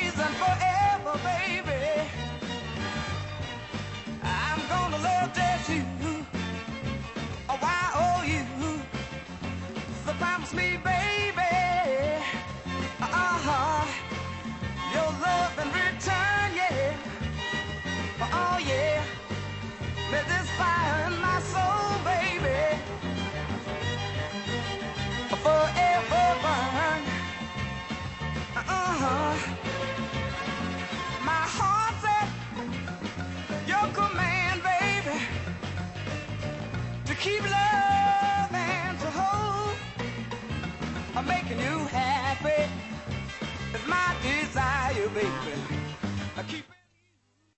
always and forever, baby. I'm gonna love just you. Oh, why, oh, you. So promise me, baby.